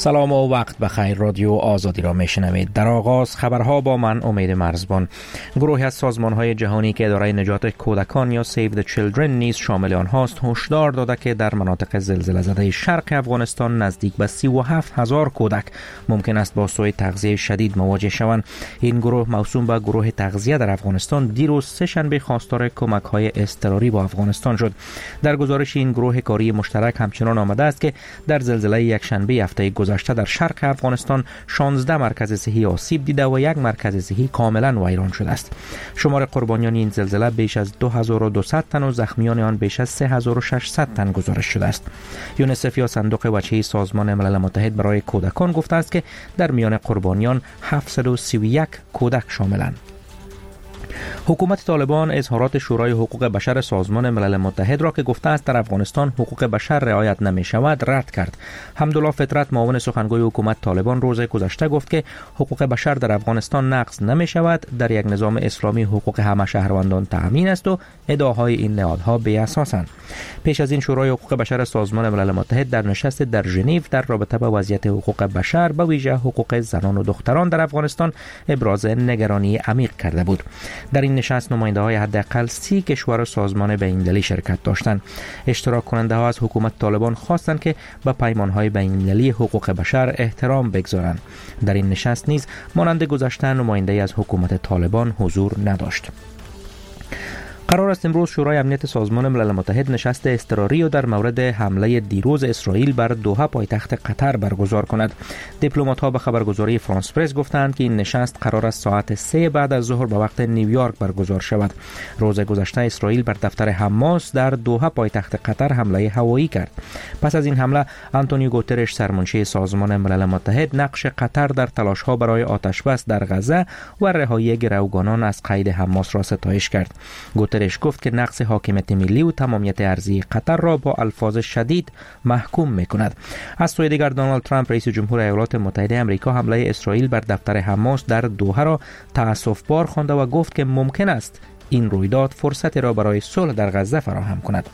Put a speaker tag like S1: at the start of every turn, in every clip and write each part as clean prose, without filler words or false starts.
S1: سلام و وقت بخیر. رادیو آزادی را میشنوید. در آغاز خبرها با من امید مرزبان. گروهی از سازمان‌های جهانی که اداره نجات کودکان یا Save the Children نیز شامل آنهاست هشدار داده که در مناطق زلزله زده شرق افغانستان نزدیک به 37,000 کودک ممکن است با سوء تغذیه شدید مواجه شوند. این گروه موسوم به گروه تغذیه در افغانستان دیروز سه‌شنبه خواستار کمک‌های اضطراری با افغانستان شد. در گزارش این گروه کاری مشترک همچنان آمده است که در زلزله یکشنبه هفته گذشته در شرق افغانستان 16 مرکز صحی آسیب دیده و یک مرکز صحی کاملا ویران شده است. شمار قربانیان این زلزله بیش از 2200 تن و زخمیان آن بیش از 3600 تن گزارش شده است. یونیسف یا صندوق وجهی سازمان ملل متحد برای کودکان گفته است که در میان قربانیان 731 کودک شاملند. حکومت طالبان اظهارات شورای حقوق بشر سازمان ملل متحد را که گفته است در افغانستان حقوق بشر رعایت نمی شود رد کرد. حمدالله فطرت معاون سخنگوی حکومت طالبان روز گذشته گفت که حقوق بشر در افغانستان نقض نمی شود، در یک نظام اسلامی حقوق همه شهروندان تأمین است و ادعاهای این نهادها بی اساسند. پیش از این شورای حقوق بشر سازمان ملل متحد در نشست در ژنو در رابطه با وضعیت حقوق بشر به ویژه حقوق زنان و دختران در افغانستان ابراز نگرانی عمیق کرده بود. در این نشست نماینده‌های حداقل 30 کشور سازمان بین‌المللی شرکت داشتند. اشتراک کننده‌ها از حکومت طالبان خواستند که به پیمان‌های بین‌المللی حقوق بشر احترام بگذارند. در این نشست نیز مانند گذشته نماینده‌ای از حکومت طالبان حضور نداشت. قرار است امروز شورای امنیت سازمان ملل متحد نشست اضطراری و در مورد حمله دیروز اسرائیل بر دوحه پایتخت قطر برگزار کند. دیپلمات‌ها به خبرگزاری فرانس پرس گفتند که این نشست قرار است ساعت 3 بعد از ظهر به وقت نیویورک برگزار شود. روز گذشته اسرائیل بر دفتر حماس در دوحه پایتخت قطر حمله هوایی کرد. پس از این حمله آنتونیو گوترش سرمنشی سازمان ملل متحد نقش قطر در تلاش‌ها برای آتش‌بس در غزه و رهایی گروگانان از قید حماس را ستایش کرد. گوترش گفت که نقض حاکمیت ملی و تمامیت ارضی قطر را با الفاظ شدید محکوم می‌کند. از سوی دیگر دونالد ترامپ رئیس جمهور ایالات متحده آمریکا حمله اسرائیل بر دفتر حماس در دوحه را تأسف‌بار خوانده و گفت که ممکن است این رویداد فرصتی را برای صلح در غزه فراهم کند.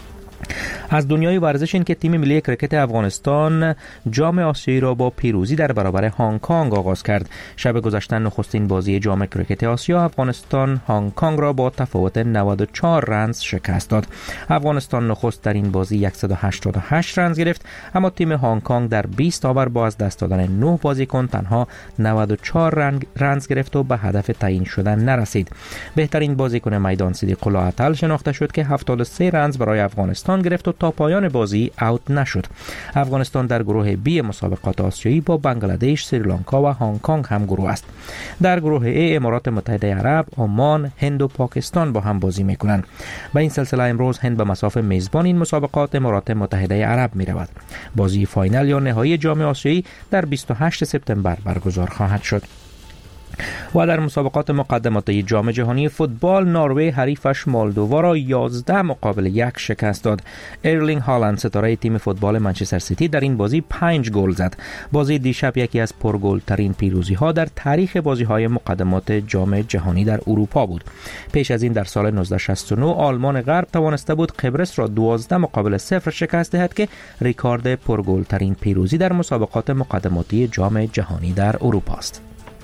S1: از دنیای ورزش این که تیم ملی کرکت افغانستان جام آسیایی را با پیروزی در برابر هنگ کنگ آغاز کرد. شب گذشته نخستین بازی جام کرکت آسیا افغانستان هنگ کنگ را با تفاوت 94 رنز شکست داد. افغانستان نخست در این بازی 188 رنز گرفت، اما تیم هنگ کنگ در 20 آور با از دست دادن 9 بازیکن تنها 94 رنز گرفت و به هدف تعیین شدن نرسید. بهترین بازیکن میدان صدیق الله عطل شناخته شد که 73 رنز برای افغانستان گرفت و تا پایان بازی اوت نشد. افغانستان در گروه بی مسابقات آسیایی با بنگلادش، سریلانکا و هنگ کنگ هم گروه است. در گروه ای امارات متحده عرب، عمان، هند و پاکستان با هم بازی میکنند. به این سلسله امروز هند به مصاف میزبان این مسابقات امارات متحده عرب میرود. بازی فاینال یا نهایی جام آسیایی در 28 سپتامبر برگزار خواهد شد. و در مسابقات مقدماتی جام جهانی فوتبال نروژ حریفش مولدووا را 11-1 شکست داد. ارلینگ هالند ستاره تیم فوتبال منچستر سیتی در این بازی 5 گل زد. بازی دیشب یکی از پرگل ترین پیروزی ها در تاریخ بازی های مقدمات جام جهانی در اروپا بود. پیش از این در سال 1969 آلمان غرب توانسته بود قبرس را 12-0 شکست دهد که رکورد پرگل ترین پیروزی در مسابقات مقدماتی جام جهانی در اروپا است.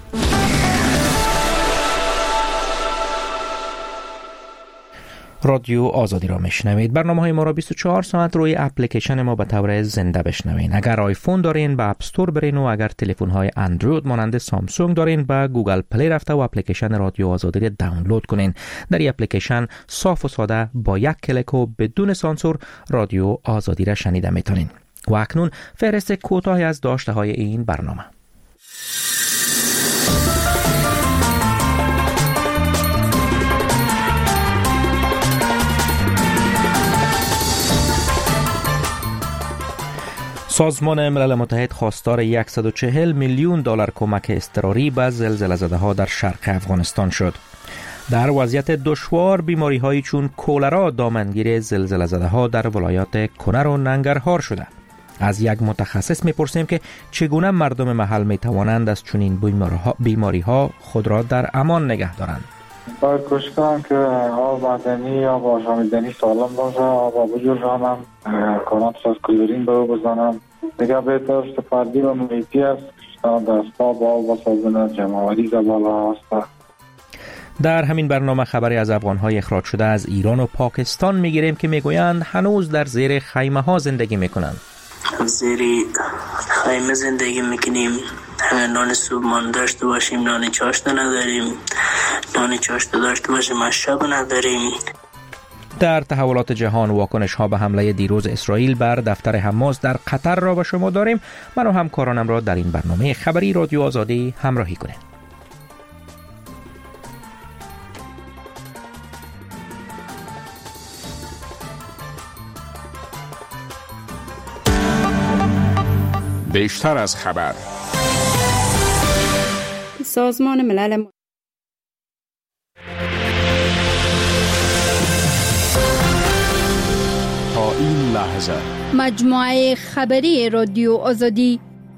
S1: رادیو آزادی را میشنوید. برنامه‌های ما را 24 ساعت روی اپلیکیشن ما به طور زنده بشنوید. اگر آیفون دارین به اپ استور برین و اگر تلفن‌های اندروید مانند سامسونگ دارین به گوگل پلی رفته و اپلیکیشن رادیو آزادی را دانلود کنین. در این اپلیکیشن صاف و ساده با یک کلیک و بدون سانسور رادیو آزادی را شنیده میتونین. و اکنون فهرست کوتاهی از داشته‌های این برنامه. سازمان ملل متحد خواستار 140 میلیون دلار کمک اضطراری به زلزله زده‌ها در شرق افغانستان شد. در وضعیت دشوار بیماری‌هایی چون کولرا دامنگیر زلزله زده‌ها در ولایات کنر و ننگرهار شده. از یک متخصص می‌پرسیم که چگونه مردم محل می‌توانند از چنین بیماری‌ها خود را در امان نگه دارند.
S2: باید کوشش کنم که آب معدنی یا آشامیدنی سالم باشه، آب بجوشانم، کارانت از کلورین به او بزنم. دیگه بهترست فردی و محیطی است دستا با آب و صابون جمع‌آوری بالا هست.
S1: در همین برنامه خبری از افغان‌های اخراج شده از ایران و پاکستان میگیریم که میگویند هنوز در زیر خیمه ها زندگی میکنند.
S3: زیر خیمه زندگی میکنیم، نان صبحانه داشته باشیم، نان چاشت نداریم، نان چاشت داشته باشیم مشروب نداریم.
S1: در تحولات جهان واکنش ها به حمله دیروز اسرائیل بر دفتر حماس در قطر را به شما داریم. من و همکارانم را در این برنامه خبری رادیو آزادی همراهی کنید.
S4: بیشتر از خبر.
S5: سازمان ملل
S4: تا این لحظه
S6: مجموعه خبری رادیو آزادی.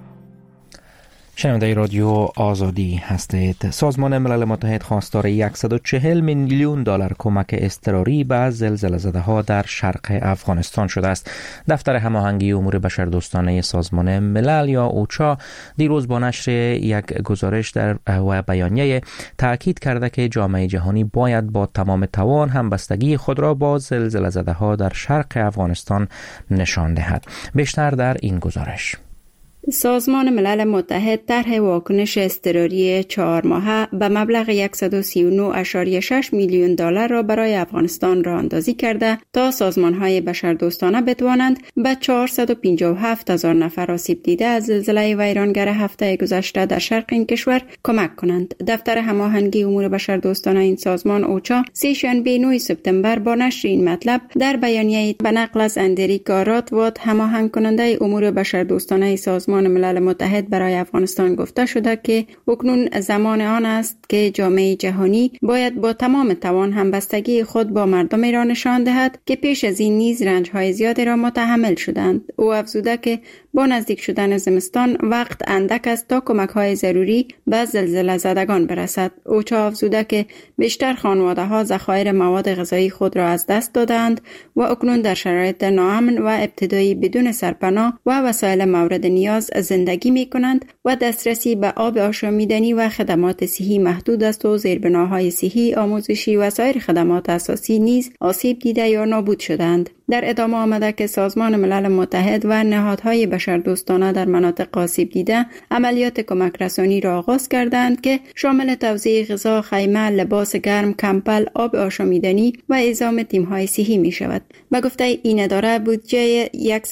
S1: شنونده رادیو آزادی هستید. سازمان ملل متحد خواستار 140 میلیون دلار کمک اضطراری به زلزله زده ها در شرق افغانستان شده است. دفتر هماهنگی امور بشردوستانه سازمان ملل یا اوچا دیروز با نشر یک گزارش در و بیانیه تاکید کرده که جامعه جهانی باید با تمام توان همبستگی خود را با زلزله زده ها در شرق افغانستان نشان دهد. بیشتر در این گزارش.
S5: سازمان ملل متحد طرح واکنش اضطراری 4 ماهه به مبلغ 139.6 میلیون دلار را برای افغانستان راه اندازی کرده تا سازمان‌های بشردوستانه بتوانند به 457,000 نفر آسیب دیده از زلزله ویرانگر هفته گذشته در شرق این کشور کمک کنند. دفتر هماهنگی امور بشردوستانه این سازمان اوچا سه‌شنبه 9 سپتامبر با نشر این مطلب در بیانیه به نقل از اندریکا راتوات هماهنگ کننده امور بشردوستانه سازمان ملل متحد برای افغانستان گفته شده که اکنون زمان آن است که جامعه جهانی باید با تمام توان همبستگی خود با مردم را نشان دهد که پیش از این نیز رنج‌های زیادی را متحمل شدند. او افزوده که با نزدیک شدن زمستان وقت اندک است تا کمک‌های ضروری به زلزله زدگان برسد. اوچا افزوده که بیشتر خانواده‌ها ذخایر مواد غذایی خود را از دست دادند و اکنون در شرایط ناامن و ابتدایی بدون سرپناه و وسایل مورد نیاز زندگی می کنند و دسترسی به آب آشامیدنی و خدمات صحی محدود است و زیربناهای صحی، آموزشی و سایر خدمات اساسی نیز آسیب دیده یا نابود شدند. در ادامه آمده که سازمان ملل متحد و نهادهای بشردوستانه در مناطق آسیب دیده عملیات کمک رسانی را آغاز کردند که شامل توزیع غذا، خیمه، لباس گرم، کمپل، آب آشامیدنی و اعزام تیم‌های صحی می شود. به گفته این اداره بودجه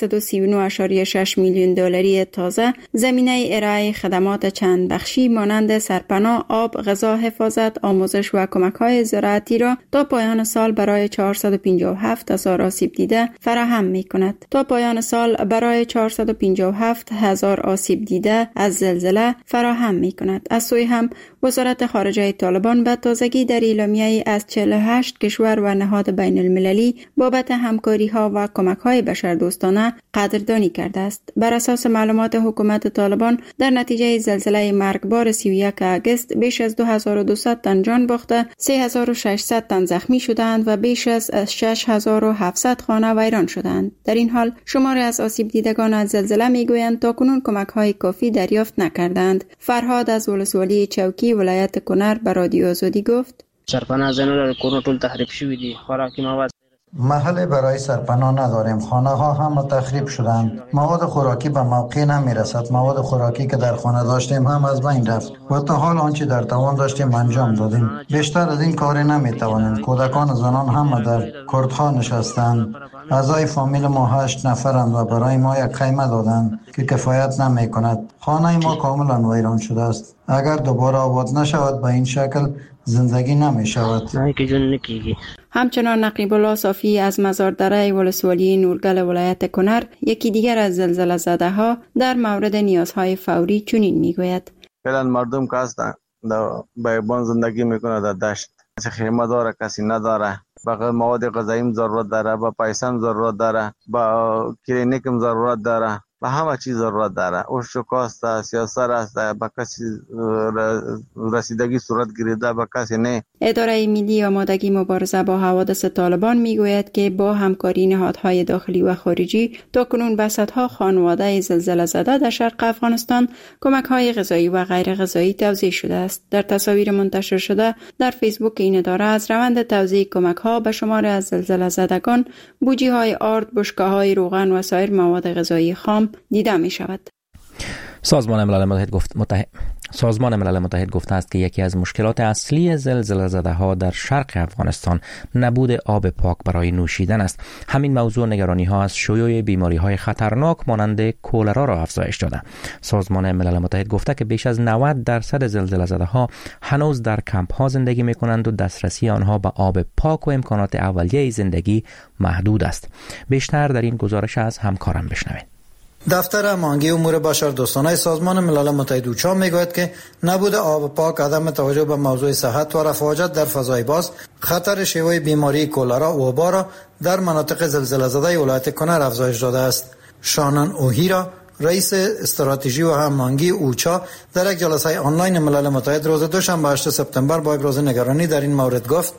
S5: 139.6 میلیون دلاری تازه زمینه ارائه خدمات چند بخشی مانند سرپناه، آب، غذا، حفاظت، آموزش و کمک‌های زراعتی را تا پایان سال برای 457,000 آسیب دیده فراهم می‌کند. تا پایان سال برای 457,000 آسیب دیده از زلزله فراهم می‌کند. از سوی هم وزارت خارجه طالبان به تازگی در اعلامیه‌ای از 48 کشور و نهاد بین المللی بابت همکاری‌ها و کمک‌های بشردوستانه قدردانی کرده است. بر اساس معلومات حکومت طالبان در نتیجه زلزله مرگبار 31 آگوست بیش از 2200 تن جان باخته، 3600 تن زخمی شدند و بیش از 6700 خانه ویران شدند. در این حال شماری از آسیب دیدگان از زلزله میگویند تاکنون کمک‌های کافی دریافت نکردند. فرهاد از ولسوالی چوکی ولایت کنر به رادیو آزادی گفت:
S7: سرپناه زنان کورونه ټول تخریب شوی دي، خوراکي مواد
S8: محل برای سرپناه نداریم. خانه ها هم تخریب شدند. مواد خوراکی به موقع نمی رسد. مواد خوراکی که در خانه داشتیم هم از بین رفت و تا حال آنچه در توان داشتیم انجام دادیم. بیشتر از این کاری نمی توانیم. کودکان و زنان هم در کردها نشستند. اعضای فامیل ما 8 نفرند و برای ما یک خیمه دادند که کفایت نمی کند. خانه ما کاملا ویران شده است. اگر دوباره آباد نشود به این شکل زندگی نمی شود.
S5: همچنان نقیب الله صافی از مزاردره ولسوالی نورگل ولایت کنر یکی دیگر از زلزله زده ها در مورد نیازهای فوری چنین میگوید:
S9: فعلا مردم که هستن در بیابان زندگی میکنه، در دشت خیمه داره کسی نداره، فقط مواد غذایی ضرورت داره، با پیسه ضرورت داره، با کلینیک ضرورت داره. به همه چیز ضرورت داره. اوشکاست است یا سر است، به کسی رسیدگی صورت گرفته به کسی نه.
S5: اداره ملی آمادگی مبارزه با حوادث طالبان میگوید که با همکاری نهادهای داخلی و خارجی تاکنون به صدها خانواده زلزله زده در شرق افغانستان کمک‌های غذایی و غیر غذایی توزیع شده است. در تصاویر منتشر شده در فیسبوک این اداره از روند توزیع کمک‌ها به شمار از زلزله زدگان بوجی‌های آرد، بشکه‌های روغن و سایر مواد غذایی خام دیده می‌شود.
S1: سازمان ملل متحد گفته است که یکی از مشکلات اصلی زلزله زده ها در شرق افغانستان نبود آب پاک برای نوشیدن است. همین موضوع نگرانی ها از شیوع بیماری های خطرناک مانند کولرا را افزایش داده. سازمان ملل متحد گفته که بیش از 90% زلزله زده ها هنوز در کمپ ها زندگی می کنند و دسترسی آنها به آب پاک و امکانات اولیه زندگی محدود است. بیشتر در این گزارش از همکارم بشنوید.
S8: دفتر هماهنگی امور بشردوستانه سازمان ملل متحد اوچا میگوید که نبود آب پاک، عدم توجه به موضوع صحت و رفع حاجت در فضای باز خطر شیوع بیماری کولرا و وبا را در مناطق زلزله زده ولایت کنر افزایش داده است. شانن اوهیرا، رئیس استراتژی و هماهنگی اوچا، در یک جلسه آنلاین ملل متحد روز دوشنبه 8 سپتامبر با ابراز نگرانی در این مورد گفت: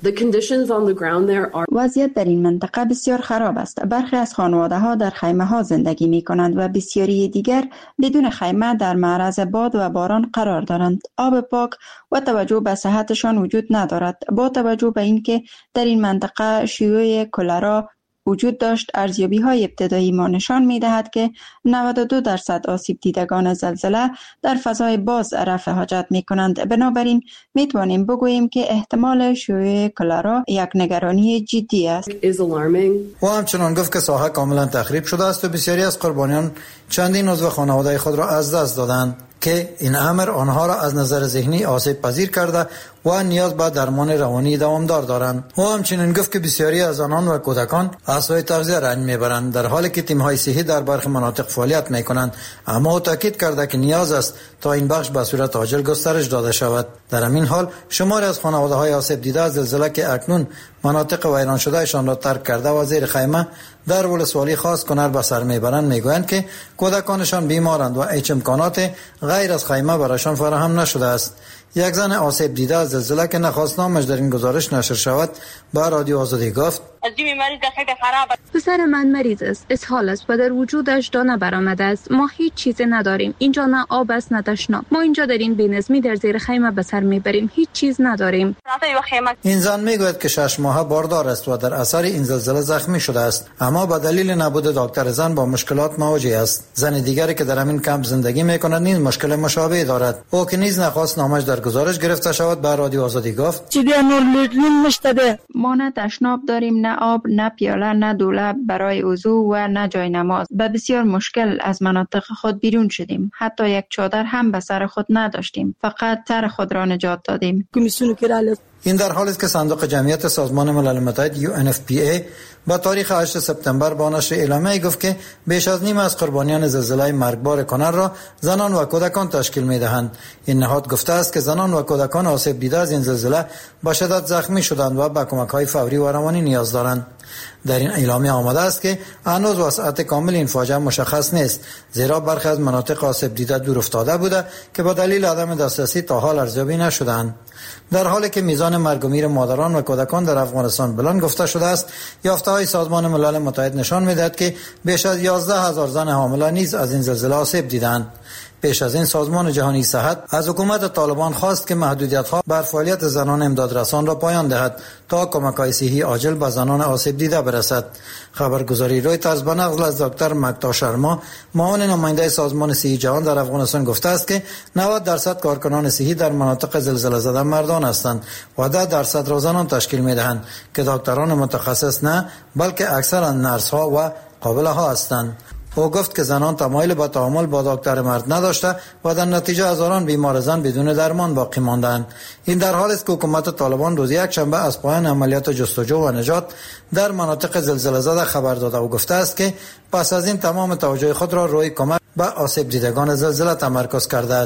S5: وضعیت در این منطقه بسیار خراب است. برخی از خانواده ها در خیمه ها زندگی می کنند و بسیاری دیگر بدون خیمه در معرض باد و باران قرار دارند. آب پاک و توجه به صحتشان وجود ندارد. با توجه به اینکه در این منطقه شیوع کولرا وجود داشت، ارزیابی‌های ابتدایی ما نشان می‌دهد که 92% آسیب دیدگان زلزله در فضای باز رفع حاجت می‌کنند. بنابراین می‌توانیم بگوییم که احتمال شیوع کولرا یک نگرانی جدی است.
S8: و همچنان گفت که ساحه کاملا تخریب شده است و بسیاری از قربانیان چندین عضو خانواده خود را از دست دادند که این امر آنها را از نظر ذهنی آسیب پذیر کرده و نیاز به درمان روانی دوامدار دارند. و همچنین گفت که بسیاری از آنان و کودکان عصای تغذیه رنج میبرند، در حالی که تیم‌های صحی در برخی مناطق فعالیت میکنند، اما تاکید کرده که نیاز است تا این بخش به صورت عاجل گسترش داده شود. در همین حال شماری از خانواده‌های آسیب دیده از زلزله که اکنون مناطق ویران شدهشان را ترک کرده و زیر خیمه در ولسوالی خاص کنر به سر میبرند میگویند که کودکانشان بیمارند و هیچ امکانات غیر از خیمه برایشان فراهم نشده است. یک زن آسیب دیده از زلزله که نخواست نامش در این گزارش نشر شود به رادیو آزادی گفت:
S10: پسر من مریض است، اسهال است و در وجودش دانه برآمده است. ما هیچ چیزی نداریم. اینجا نه آب است نه تشناب. ما اینجا در این بی‌نظمی در زیر خیمه به سر میبریم. هیچ چیز نداریم.
S8: این زن میگوید که 6 ماهه باردار است و در اثر این زلزله زخمی شده است، اما به دلیل نبود دکتر زن با مشکلات مواجه است. زن دیگری که در همین کمپ زندگی میکند نیز مشکل مشابه دارد. او که نیز نخواست نامش در گزارش گرفته شود به رادیو آزادی گفت:
S5: ما نه تشناب داریم، نه آب، نه پیاله، نه دوله برای وضو و نه جای نماز. به بسیار مشکل از مناطق خود بیرون شدیم. حتی یک چادر هم به سر خود نداشتیم. فقط سر خود را نجات دادیم.
S8: این در حالی است که صندوق جمعیت سازمان ملل متحد UNFPA با تاریخ 8 سپتامبر با نشر اعلامیه گفت که بیش از نیم از قربانیان زلزله مرگبار کنر را زنان و کودکان تشکیل می‌دهند. این نهاد گفته است که زنان و کودکان آسیب دیده از این زلزله با شدت زخمی شدند و به کمک‌های فوری و روانی نیاز دارند. در این اعلامیه آمده است که هنوز وسعت کامل این فاجعه مشخص نیست، زیرا برخی از مناطق آسیب دیده دور افتاده بوده که با دلیل عدم دسترسی تا حال ارزیابی نشدند. در حالی که میزان مرگ و میر مادران و کودکان در افغانستان بلند گفته شده است، یافته‌های سازمان ملل متحد نشان می‌دهد که بیش از 11,000 زن حامله نیز از این زلزله آسیب دیدند. پیش از این سازمان جهانی صحت از حکومت طالبان خواست که محدودیت‌ها بر فعالیت زنان امدادرسان را پایان دهد تا کمک‌های صحی عاجل به زنان آسیب دیده برسد. خبرگزاری رویترز به نقل از دکتر مکتا شرما، معاون نماینده سازمان صحی جهان در افغانستان گفته است که 90% کارکنان صحی در مناطق زلزله زده مردان هستند و 10% را زنان تشکیل می‌دهند که دکتران متخصص نه، بلکه اکثرا نرس‌ها و قابله‌ها هستند. او گفت که زنان تمایل به تعامل با دکتر مرد نداشته و در نتیجه هزاران بیمار زن بدون درمان باقی ماندند. این در حالی است که حکومت طالبان روز یکشنبه از پایان عملیات جستجو و نجات در مناطق زلزله زده خبر داده و گفته است که پس از این تمام توجه خود را روی کمک به آسیب دیدگان زلزله تمرکز کرده است.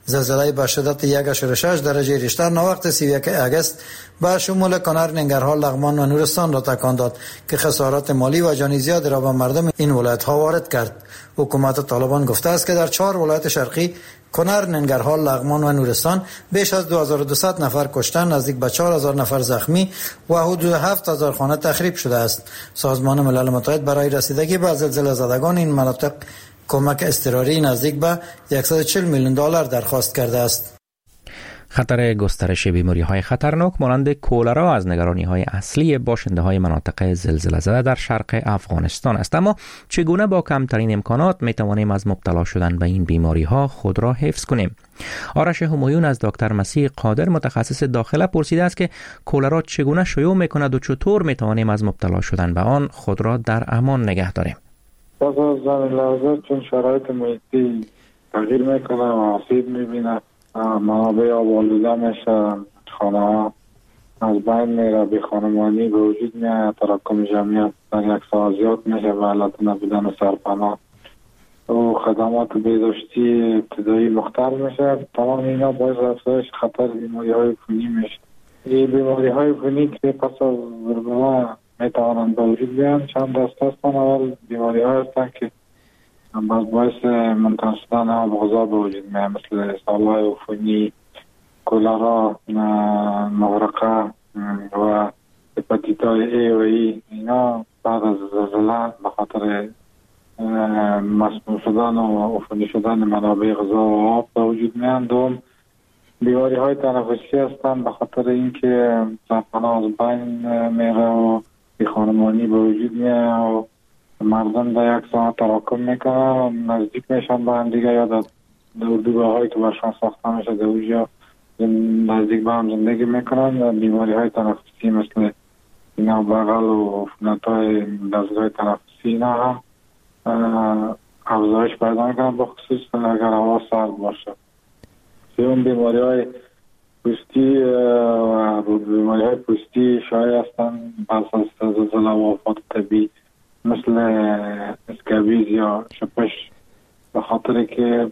S8: زلزله با شدت 1.6 درجه ریشتر ناوقت 31 اگست به شمول کنر، ننگرهار، لغمان و نورستان را تکان داد که خسارات مالی و جانی زیادی را به مردم این ولایت ها وارد کرد. حکومت طالبان گفته است که در 4 ولایت شرقی کنر، ننگرهار، لغمان و نورستان بیش از 2200 نفر کشته، نزدیک به 4000 نفر زخمی و حدود 7000 خانه تخریب شده است. سازمان ملل متحد برای رسیدگی به زلزله زدگان این مناطق کمک اضطراری نزدیک به 140 میلیون دلار درخواست کرده است.
S1: خطر گسترش بیماری‌های خطرناک مانند کولرا از نگرانی‌های اصلی باشنده‌های مناطق زلزله زده در شرق افغانستان است. اما چگونه با کمترین امکانات می‌توانیم از مبتلا شدن به این بیماری‌ها خود را حفظ کنیم؟ آرش همایون از دکتر مسیح قادر متخصص داخله پرسیده است که کولرا چگونه شیوع می‌کند و چطور می‌توانیم از مبتلا شدن به آن خود را در امان نگه داریم.
S2: پس از زمین لرزه چون شرایط محیطی تغییر میکنه و آسیب میبینه، منابع آب آلوده میشه، خانه ها از بین میره، بی خانمانی به وجود میاد، تراکم جمعیت در یک ساعت زیاد میشه و علت نبودن سرپناه و خدمات بهداشتی ابتدایی مختل میشه. تمام اینا باعث افزایش خطر بیماری های عفونی میشه. این بیماری های عفونی که پس از ضربه میتوانند به وجود بیان چند دسته هستند. اول بیماری ها هستند که باعث منتقل شدن آب غذا به وجود میاد، مثل سالهای عفونی، کولرا، مغرقه و هپاتیت‌های ای و ای. اینا بعد از زلزله به خاطر مسموم شدن و عفونی شدن منابع غذا و آب به وجود میان. دوم بیماری های تنفسی هستند به خاطر اینکه سرطان از بین میره و خانمانی به وجود میاد و مردم در یک ساعت تراکم میکنه، نزدیک میشن به هم دیگه یا در اردوگاه هایی که برشان ساخته میشه در اونجا نزدیک به هم زندگی میکنن. بیماری های تنفسی مثل اینا بغل و عفونت های دستگاه تنفسی اینا هم افزایش پیدا میکنن، به خصوص اگر هوا سرد باشه. اون بیماری های پوستی و بیماری های پوستی شایع هستند پس از زلزله و آفات طبیعی مثل اسکابیز یا شپش، به خاطر که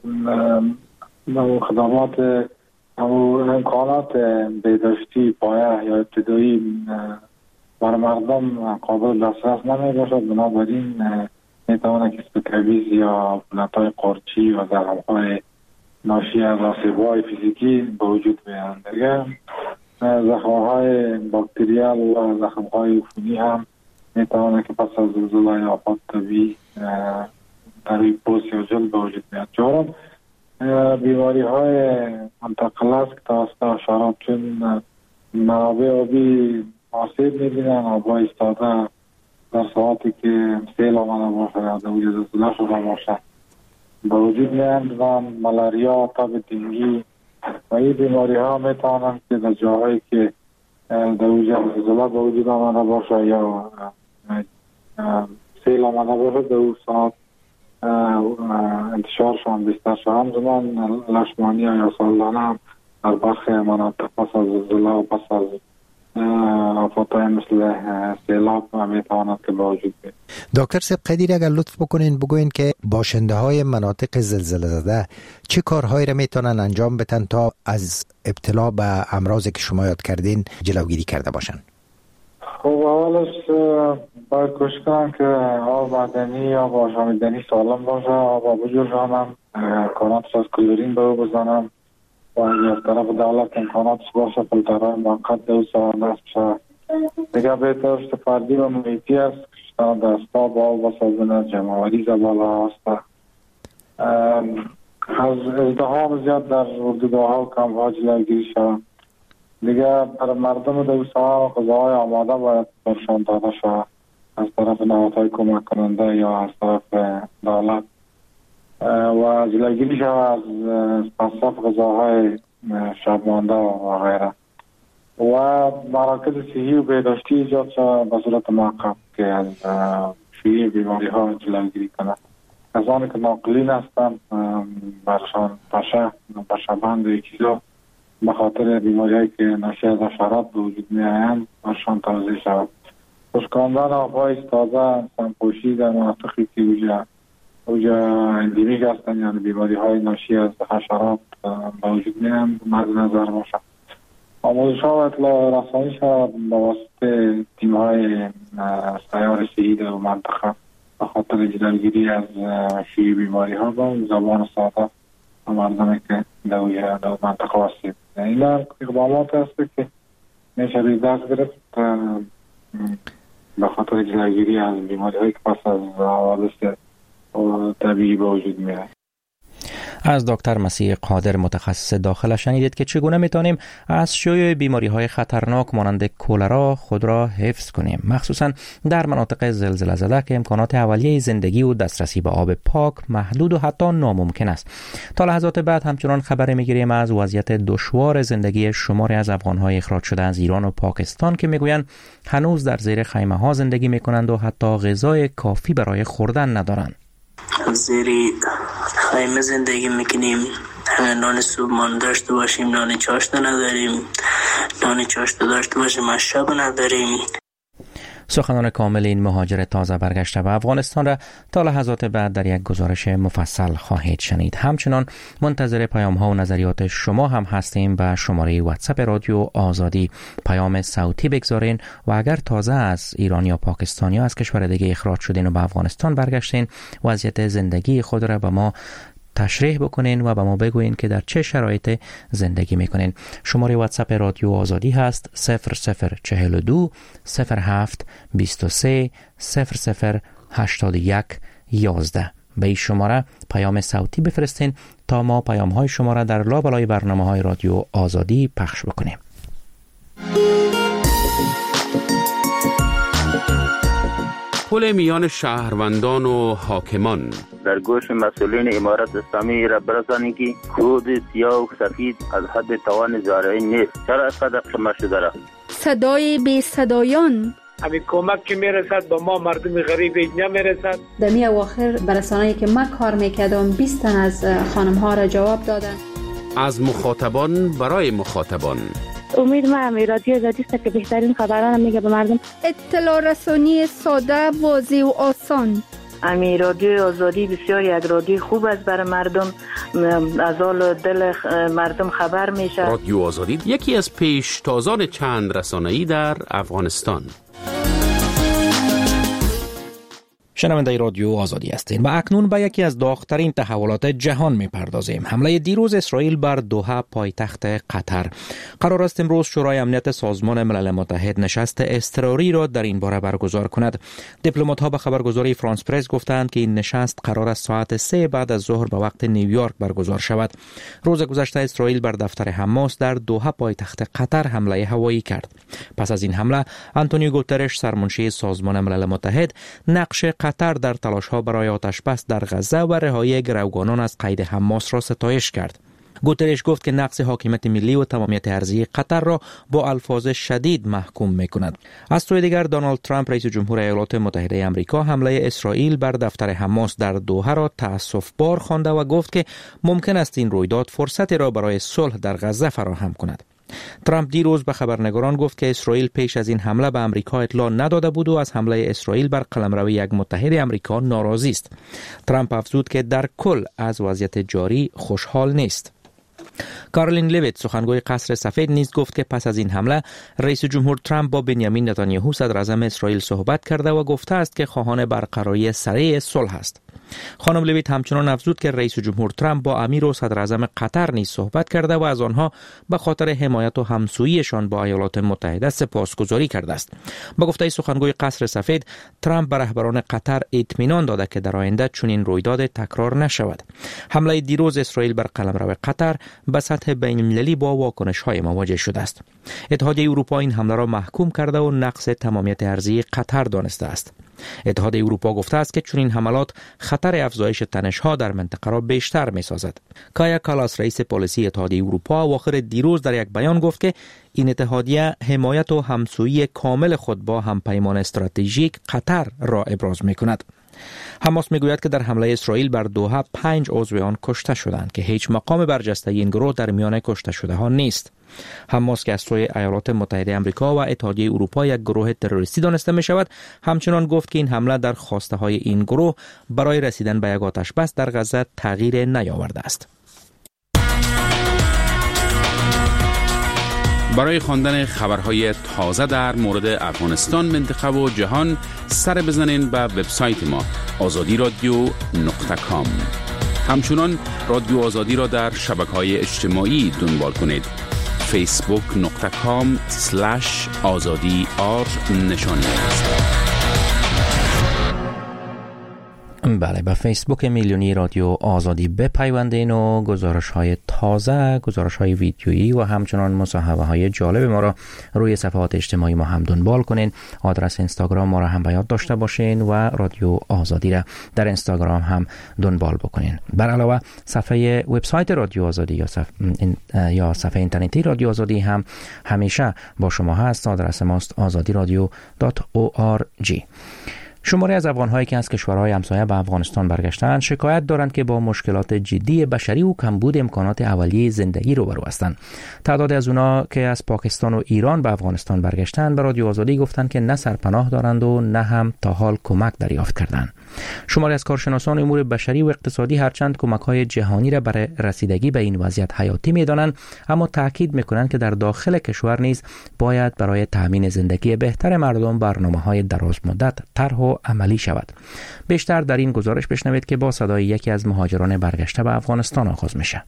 S2: خدمات امکانات بهداشتی پایه یا ابتدایی برای مردم قابل دسترس نمی باشد. بنابراین میتواند که اسکابیز یا عفونت‌های قارچی و زخم‌های ناشی از آسیب‌های فیزیکی به وجود بیایند. دیگه زخم‌های باکتریال و زخم‌های عفونی هم میتواند که پس از زلزله یا آفات طبیعی در پوست یا جلد به وجود بیاد. چهارم بیماری‌های منتقل است که توسط حشرات، چون منابع آبی آسیب می‌بینند، آب‌های ایستاده در ساعتی که سیل آمده باشه یا در وجود زلزله شده باشه به وجود میاند و ملاریا، تب دنگی و این بیماری ها میتوانند که در جاهایی که در وجود زلزله به وجود آمده باشه یا سیل آمده باشه در اون ساعت انتشارشان بیشتر شد. همزمان لشمانیا یا سالانه هم در برخی مناطق پس از زلزله و پس از آفاتهای مثل سیلاب میتواند که به وجود بیاد.
S11: دکتر صاحب قدیر اگر لطف بگوین که باشنده های مناطق زلزله زده چه کارهایی را میتونن انجام بدن تا از ابتلا به امراضی که شما یاد کردین جلوگیری کرده باشن؟
S2: خب اولش باید کوشش کنم که آب معدنی یا آشامیدنی سالم باشه، آب بجوشانم، کاناتش از کلورین به بزنم و از طرف دولت امکاناتش باشه فیلترهای موقت دو ساعت دست بشه. دیگه بهترش فردی و محیطی است که دستا با آب بسازونه، جمعوری زباله هسته. از ازدحام زیاد در اردوگاه ها و کمپ ها جلوگیری شود. دیگه برای مردم دو ساعت غذاهای آماده باید برشان داده شود از طرف نهادهای کمک کننده یا از طرف دولت و جلوگیری شود از مصرف غذاهای شبمانده و غیره و مراکز صحی و بهداشتی ایجاد شود به صورت موقت که از شیوع بیماری ها جلوگیری کنه. کسانی که ناقلین هستند برشان پشه‌بند و چیزا به خاطر بیماری‌هایی که ناشی از حشرات به وجود می‌آیند برشان توزیع شود. خشکاندن آب‌های ایستاده، سمپوشی در مناطقی که وجود اوجا اندیمیک هستن، یعنی بیماری های ناشی از حشرات به وجود میان مد نظر باشد. آموزش ها و اطلاع رسانی شود با واسطه تیم های سیار صحی در منطقه به خاطر جلوگیری از شیوع بیماری ها با زبان ساده و مردمی که در منطقه واسطه. این اقدامات هست که میشه دست گرفت به خاطر جلوگیری از بیماری هایی که پس از حوادث طبیعی به وجود میاد.
S1: از دکتر مسیح قادر متخصص داخله شنیدید که چگونه میتونیم از شیوع بیماری های خطرناک مانند کولرا خود را حفظ کنیم، مخصوصا در مناطق زلزله زده که امکانات اولیه زندگی و دسترسی به آب پاک محدود و حتی ناممکن است. تا لحظات بعد همچنان خبر میگیریم از وضعیت دشوار زندگی شماری از افغان‌های اخراج شده از ایران و پاکستان که میگویند هنوز در زیر خیمه ها زندگی میکنند و حتی غذای کافی برای خوردن ندارند.
S3: زیری خیمه زندگی میکنیم، نان صبحانه داشته باشیم، نان چاشته نداریم، نان چاشته داشته باشیم مشروب نداریم.
S1: سخنان کامل این مهاجر تازه برگشته به افغانستان را تا لحظات بعد در یک گزارش مفصل خواهید شنید. همچنان منتظر پیام ها و نظریات شما هم هستیم. به شماره واتساپ رادیو آزادی پیام صوتی بگذارین و اگر تازه از ایران یا پاکستان یا از کشور دیگه اخراج شدین و به افغانستان برگشتین وضعیت زندگی خود را به ما تشریح بکنین و به ما بگوین که در چه شرایط زندگی میکنین. شماره واتساپ رادیو آزادی هست 0042 07 23 00 81 11. به این شماره پیام صوتی بفرستین تا ما پیام های شما را در لابلای برنامه های رادیو آزادی پخش بکنیم.
S4: پل میان شهروندان و حاکمان
S12: در گوش مسئولین امارت اسلامی را برسانید که کود سیاه و سفید از حد توان زارعین نیست. چرا اینقدر شما شده را؟
S6: صدای بی صدایان
S13: همین کمک که میرسد با ما مردم غریب نمیرسد.
S14: در می اواخر برسانه‌ای که من کار میکردم 20 تن از خانم ها را جواب دادن.
S4: از مخاطبان برای مخاطبان.
S15: امید ما رادیو آزادی است که بهترین خبران میگه به مردم.
S6: اطلاع رسانی ساده، واضح و آسان.
S15: رادیو آزادی بسیار یک رادیو خوب است برای مردم، از حال دل مردم خبر میشه.
S4: رادیو آزادی یکی از پیشتازان چند رسانه‌ای در افغانستان.
S1: شنونده رادیو آزادی هستین و اکنون به یکی از داغ‌ترین تحولات جهان می‌پردازیم. حمله دیروز اسرائیل بر دوحه پایتخت قطر. قرار است امروز شورای امنیت سازمان ملل متحد نشست اضطراری را در این باره برگزار کند. دیپلمات‌ها به خبرگزاری فرانس پرس گفتند که این نشست قرار است ساعت 3 بعد از ظهر به وقت نیویورک برگزار شود. روز گذشته اسرائیل بر دفتر حماس در دوحه پایتخت قطر حمله هوایی کرد. پس از این حمله آنتونیو گوترش سرمنشی سازمان ملل متحد نقش قطر در تلاش‌ها برای آتش‌بس در غزه و رهایی گروگانان از قید حماس را ستایش کرد. گوترش گفت که نقض حاکمیت ملی و تمامیت ارضی قطر را با الفاظ شدید محکوم می‌کند. از سوی دیگر دونالد ترامپ رئیس جمهور ایالات متحده آمریکا حمله اسرائیل بر دفتر حماس در دوحه را تأسف‌بار خوانده و گفت که ممکن است این رویداد فرصتی را برای صلح در غزه فراهم کند. ترامپ دیروز به خبرنگاران گفت که اسرائیل پیش از این حمله به آمریکا اطلاع نداده بود و از حمله اسرائیل بر قلمرو یک متحد آمریکا ناراضی است. ترامپ افزود که در کل از وضعیت جاری خوشحال نیست. کارولین لیویت سخنگوی قصر سفید نیز گفت که پس از این حمله رئیس جمهور ترامپ با بنیامین نتانیاهو صدر اعظم اسرائیل صحبت کرده و گفته است که خواهان برقراری سریع صلح است. خانم لیویت همچنان افزود که رئیس جمهور ترامپ با امیر و صدر اعظم قطر نیز صحبت کرده و از آنها به خاطر حمایت و همسوییشان با ایالات متحده سپاسگزاری کرده است. با گفته سخنگوی قصر سفید، ترامپ به رهبران قطر اطمینان داده که در آینده چنین رویداد تکرار نشود. حمله دیروز اسرائیل بر قلمرو قطر به سطح بین‌المللی با واکنش‌های مواجه شده است. اتحادیه اروپا این حمله را محکوم کرده و نقض تمامیت ارضی قطر دانسته است. اتحادیه اروپا گفته است که چنین حملات خطر افزایش تنش‌ها در منطقه را بیشتر می‌سازد. کایا کالاس رئیس پلیسی اتحادیه اروپا اواخر دیروز در یک بیان گفت که این اتحادیه حمایت و همسویی کامل خود با همپیمان استراتژیک قطر را ابراز می‌کند. حماس میگوید که در حمله اسرائیل بر دوحه 5 عضو آن کشته شدند که هیچ مقام برجسته این گروه در میان کشته شده ها نیست. حماس که از سوی ایالات متحده آمریکا و اتحادیه اروپا یک گروه تروریستی دانسته می شود، همچنان گفت که این حمله در خواسته های این گروه برای رسیدن به یک آتش بس در غزه تغییر نیاورده است.
S4: برای خواندن خبرهای تازه در مورد افغانستان، منطقه و جهان سر بزنین به وبسایت ما azadiradio.com. همچنان رادیو آزادی را در شبکه‌های اجتماعی دنبال کنید. facebook.com/azadi_r نشانی است.
S1: بله، به فیسبوک میلیونی رادیو آزادی بپیوندین و گزارش‌های تازه، گزارش‌های ویدیویی و همچنان مصاحبه‌های جالب ما را روی صفحات اجتماعی ما هم دنبال کنین. آدرس اینستاگرام ما را هم به یاد داشته باشین و رادیو آزادی را در اینستاگرام هم دنبال بکنین. بر علاوه صفحه وبسایت رادیو آزادی یا صفحه اینترنتی رادیو آزادی هم همیشه با شما هست. آدرس ماست azadiradio.org. شماری از افغان‌هایی که از کشورهای همسایه به افغانستان برگشتند شکایت دارند که با مشکلات جدی بشری و کمبود امکانات اولیه زندگی روبرو هستند. تعداد از اونا که از پاکستان و ایران به افغانستان برگشتند به رادیو آزادی گفتند که نه سرپناه دارند و نه هم تا حال کمک دریافت کردند. شماری از کارشناسان امور بشری و اقتصادی هرچند کمک‌های جهانی را برای رسیدگی به این وضعیت حیاتی می‌دانند، اما تاکید می‌کنند که در داخل کشور نیز باید برای تامین زندگی بهتر مردم برنامه‌های درازمدت طرح و عملی شود. بیشتر در این گزارش بشنوید که با صدای یکی از مهاجران برگشته به افغانستان آغاز میشه.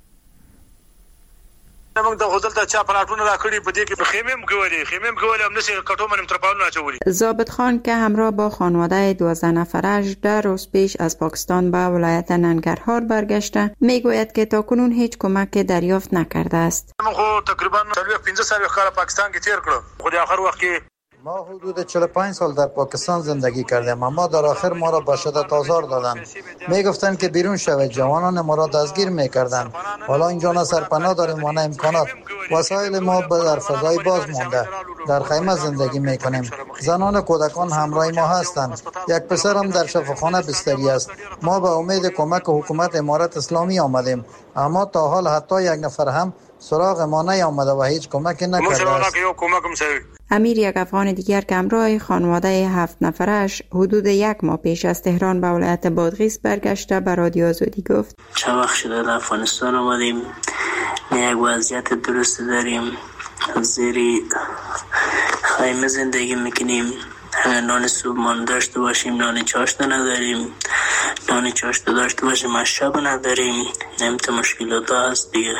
S5: ضابط خان که همراه با خانواده 12 نفرش در روز پیش از پاکستان به ولایت ننگرهار برگشته، میگوید که تاکنون هیچ کمک دریافت نکرده است.
S16: من تقریبا 15 سال پاکستان کې تیر کړو. خو د آخر وخت کې
S8: ما حدود 45 سال در پاکستان زندگی کردیم، اما در آخر ما را به شدت آزار دادند. میگفتند که بیرون شوید، جوانان ما را دستگیر میکردند. حالا اینجا نه سرپناه داریم و نه امکانات. وسایل ما در فضای باز مانده. در خیمه زندگی میکنیم. زنان و کودکان همراه ما هستند. یک پسرم در شفاخانه بستری است. ما به امید کمک حکومت امارت اسلامی آمدیم، اما تا حال حتی یک نفر هم سراغ ما نیامده و هیچ کمکی نکرده است.
S5: امیر، یک افغان دیگر که همراه خانواده 7 نفرش حدود 1 ماه پیش از تهران به ولایت بادغیس برگشته به رادیو آزادی گفت:
S3: چه وقت شده در افغانستان آمدیم، یک وضعیت درست داریم، زیری خیمه زندگی میکنیم، نان صبحانه داشته باشیم نان چاشت نداریم، نان چاشت داشته باشیم مشرب نداریم. نمیت مشکلات هست دیگه،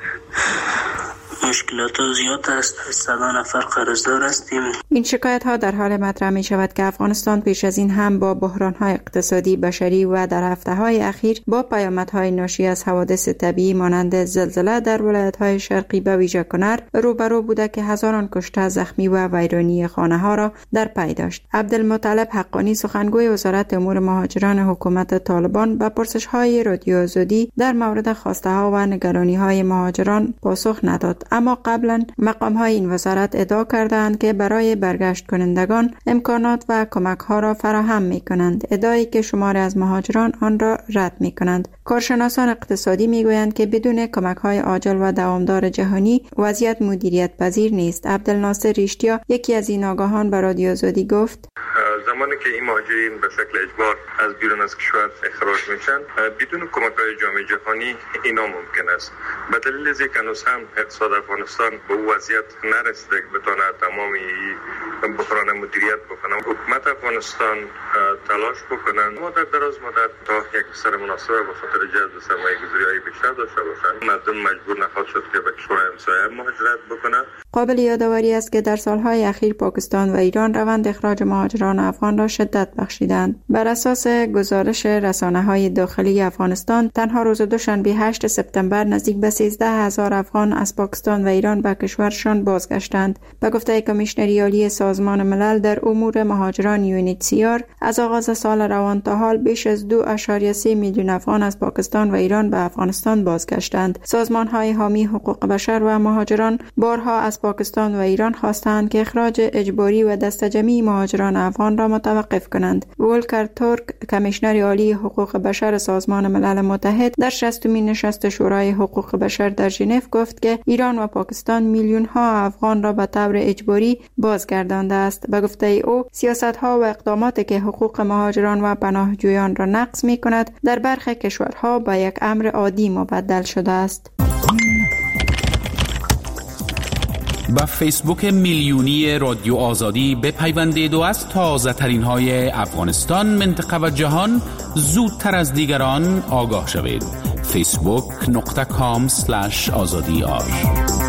S3: مشکلات زیاد است. 100 نفر قرضدار هستیم.
S5: این شکایت ها در حال مطرح می شود که افغانستان پیش از این هم با بحران های اقتصادی، بشری و در هفته های اخیر با پیامدهای ناشی از حوادث طبیعی مانند زلزله در ولایت های شرقی به ویژه کنر روبرو بوده که هزاران کشته، زخمی و ویرانی خانه ها را در پی داشت. عبدالمطلب حقانی، سخنگوی وزارت امور مهاجران حکومت طالبان، به پرسش های رادیو آزادی در مورد خواسته ها و نگرانی های مهاجران پاسخ نداد، اما قبلا مقام های این وزارت ادعا کردند که برای برگشت کنندگان امکانات و کمک ها را فراهم می کنند، ادعایی که شماری از مهاجران آن را رد می کنند. کارشناسان اقتصادی می گویند که بدون کمک های عاجل و دوامدار جهانی وضعیت مدیریت پذیر نیست. عبدالناصر ریشتیا، یکی از این آگاهان، به رادیو آزادی گفت:
S17: زمانی که این مهاجرین به شکل اجبار از بیرون از کشور اخراج میشن بدون کمک‌های جامعه جهانی اینا ممکن است. به دلیل از اینکه هنوز هم اقتصاد افغانستان به اون وضعیت نرسیده که بتونه تمام بحران مدیریت بکنه. حکومت افغانستان تلاش بکنن ما در دراز مدت تا یک سر مناسبه به خاطر جذب سرمایه‌گذاری‌های بیشتر داشته باشن. مردم مجبور نخواهد شد که به کشور همسایه مهاجرت بکنن.
S5: قابل یادآوری است که در سالهای اخیر پاکستان و ایران روند اخراج مهاجران افغان را شدت بخشیدند. بر اساس گزارش رسانه‌های داخلی افغانستان، تنها روز دوشنبه 8 سپتامبر نزدیک به 13,000 افغان از پاکستان و ایران به کشورشان بازگشتند. به گفته کمیشنری عالی سازمان ملل در امور مهاجران UNHCR، از آغاز سال روان تا حال بیش از 2.3 میلیون افغان از پاکستان و ایران به افغانستان بازگشتند. سازمان‌های حامی حقوق بشر و مهاجران بارها از پاکستان و ایران خواستند که اخراج اجباری و دسته‌جمعی مهاجران افغان را متوقف کنند. ولکر تورک، کمیشنر عالی حقوق بشر سازمان ملل متحد، در 60مین نشست شورای حقوق بشر در ژنو گفت که ایران و پاکستان میلیون ها افغان را به طور اجباری بازگردانده است. به گفته او، سیاست ها و اقداماتی که حقوق مهاجران و پناهجویان را نقض می کند در برخی کشورها به یک امر عادی مبدل شده است.
S4: با فیسبوک میلیونی رادیو آزادی بپیوندید و از تازه ترین های افغانستان، منطقه و جهان زودتر از دیگران آگاه شوید. facebook.com/azadiar